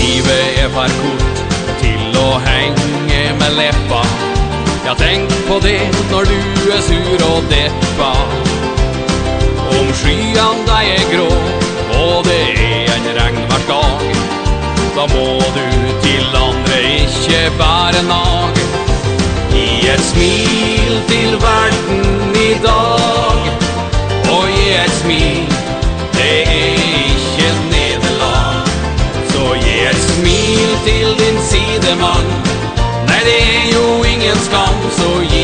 Livet for kort til å henge med leppa. Ja, tenk på det når du sur og deppa. Om skyene de grå, og det en regnvær dag, da må du til andre ikke bare nag. Gi et smil til verden i dag, og gi et smil, det ikke nederlag. Så gi et smil til din sidemann, nei det jo ingen skam, så gi